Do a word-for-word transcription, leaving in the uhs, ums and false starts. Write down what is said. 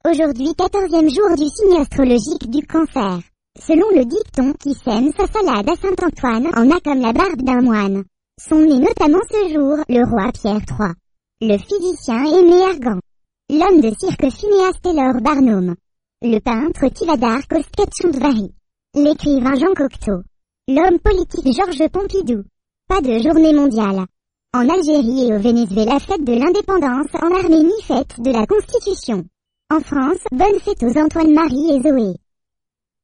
Aujourd'hui quatorzième jour du signe astrologique du Cancer. Selon le dicton qui sème sa salade à Saint-Antoine en a comme la barbe d'un moine. Sont nés notamment ce jour le roi Pierre trois, le physicien Aimé Argan, l'homme de cirque Phineas Taylor Barnum, le peintre Tivadar Kostkatchoundvari, l'écrivain Jean Cocteau, l'homme politique Georges Pompidou. Pas de journée mondiale. En Algérie et au Venezuela, fête de l'indépendance, en Arménie, fête de la Constitution. En France, bonne fête aux Antoine, Marie et Zoé.